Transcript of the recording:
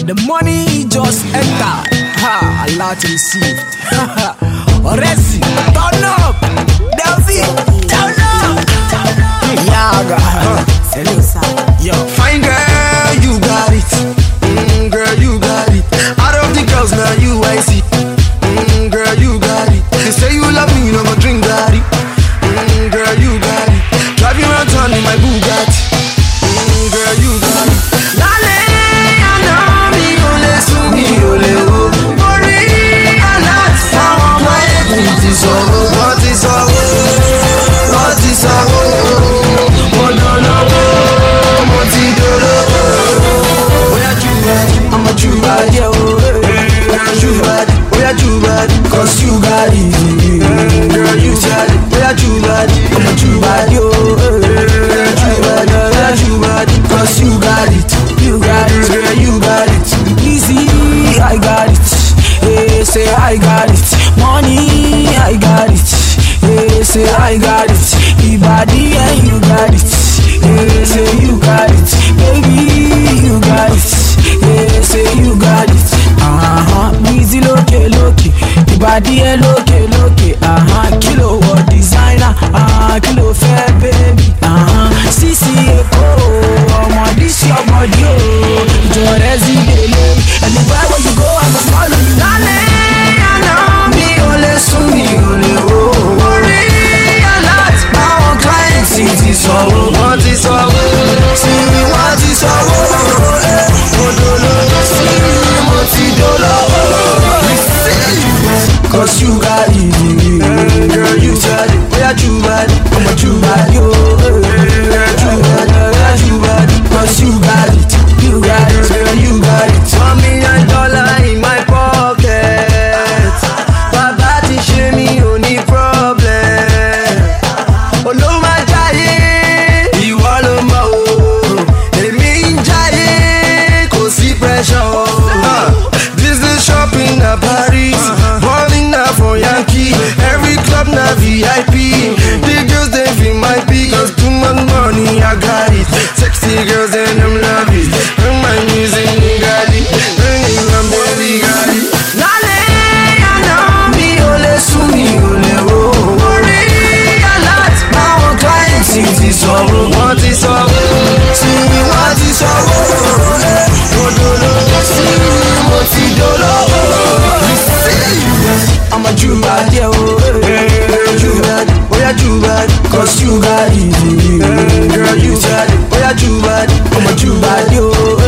the money just enter. Ha, a lot received. Oresi, turn up. Delphi, turn up. Yaga, Selusa. Yo, Fine girl, you got it. Girl, you got it. Out of the girls, now you I see. Girl, you got it. They say you love me, you don't drink daddy. Girl, you got it. Drive you around town in my Bugatti. Girl, you got it. Lale, I know me, ole su mi, ole o. Ori, I like someone my what is all, what is all, what is all. Oh no no, what is all? I'm a true bad, yeah, true bad. Oh yeah, true bad, cause you got it. Girl, you got it. Oh yeah, true bad, I'm a true bad, yo. True bad, oh yeah, true bad, cause you got it. You got it, girl, you got it. easy, I got it. Hey, say I got it. Money, I got it. Hey, say I got it. The body and you got it. Hey, say you got it. Baby, you got it. Hey, say you got it. Easy, loke. The body and loke. Kilo what designer. Kilo fair baby. CC Echo. This your body, oh. Your resume. Anywhere where you go, I must follow you. Lale, I know me, ole su mi, ole o. Ori, I like our clients. It is all, what is all. See me, what is all. See me, what is all. Cause you got it, girl, you got it. We are true bad, I'm a true bad, yo. True bad, true bad. Cause you got it, girl, you got it. $1 million in my pocket. Baba ti ṣe mi ò ní problem. Olóma jayé, ìwọ ló mọ̀ o. Èmi ń jayé, kò sí pressure o. This is shopping na Paris, balling na for Yankee. Every club na VIP. The girls they feel my peak, cause too much money I got it. Sexy girls and I'm love it. Bring my music, got it. Bring it, I'm baby, got it. Lale, I know me, ole su mi, ole o. Ori, I like our clients. It is all, what is all. See me, what is all. See me, what is all. I'm a true bad, yeah, true bad. Oh yeah, true bad, cause you got it. Girl, you got it. Oh yeah, true bad, I'm a true bad, yo.